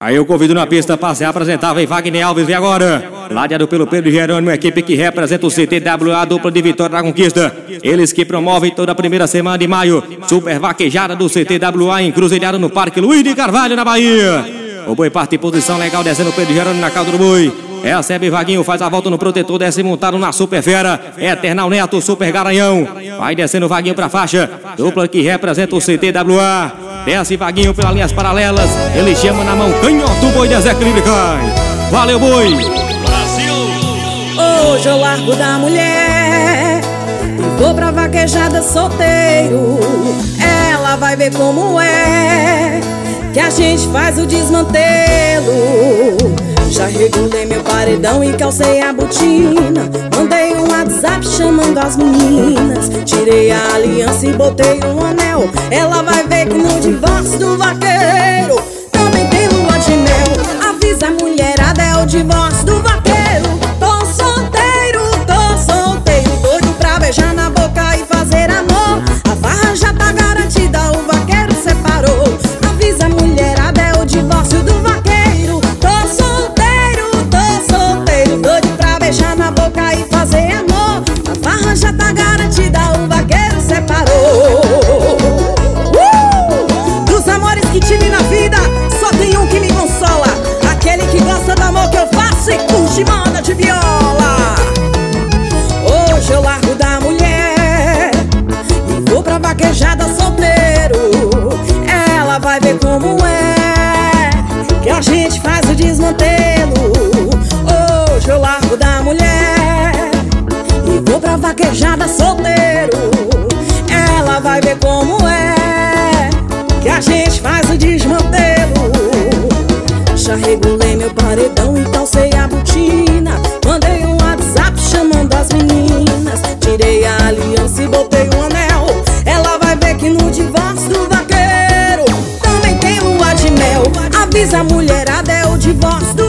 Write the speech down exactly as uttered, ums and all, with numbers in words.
Aí eu convido na pista para se apresentar, vem Wagner Alves, vem agora. Ladeado pelo Pedro Jerônimo, equipe que representa o C T W A, dupla de Vitória da Conquista. Eles que promovem toda a primeira semana de maio, super vaquejada do C T W A, encruzilhada no Parque Luiz de Carvalho, na Bahia. O boi parte em posição legal, descendo o Pedro Jerônimo na cauda do boi. Recebe Vaguinho, faz a volta no protetor, desce montado na Super Fera. Eternal Neto, Super Garanhão. Vai descendo Vaguinho pra faixa. Dupla que representa o C T W A. Desce Vaguinho pelas linhas paralelas. Ele chama na mão, canhoto, o boi desequilíbrio cai. Valeu, boi! Brasil! Hoje eu largo da mulher e vou pra vaquejada solteiro. Ela vai ver como é que a gente faz o desmantelo. Já regulei meu paredão e calcei a botina. Mandei um WhatsApp chamando as meninas. Tirei a aliança e botei um anel. Ela vai ver que no divórcio do vaqueiro também tem lua de mel. Avisa a mulherada, é o divórcio do vaqueiro. Tô solteiro, tô solteiro, doido pra beijar na boca e fazer amor. A farra já tá garantida, o vaqueiro separou. Avisa a mulherada, é o divórcio do vaqueiro. Tô solteiro, tô solteiro, doido pra beijar na boca e fazer amor. A farra já tá garantida, o vaqueiro separou. uh! Dos amores que tive na vida, só tem um que me consola. Aquele que gosta do amor que eu faço e curte moda de viola. Hoje eu largo da mulher e vou pra vaquejada solteiro. Ela vai ver como é que a gente faz o desmantelo. Hoje eu largo da mulher e vou pra vaquejada solteiro. Ela vai ver como é que a gente faz o desmantelo. Já regulei meu paredão e calcei a botina. Mandei um WhatsApp chamando as meninas. Tirei a aliança e botei um anel. Ela vai ver que no divórcio do vaqueiro também tem lua de mel. Avisa a mulherada, é o divórcio do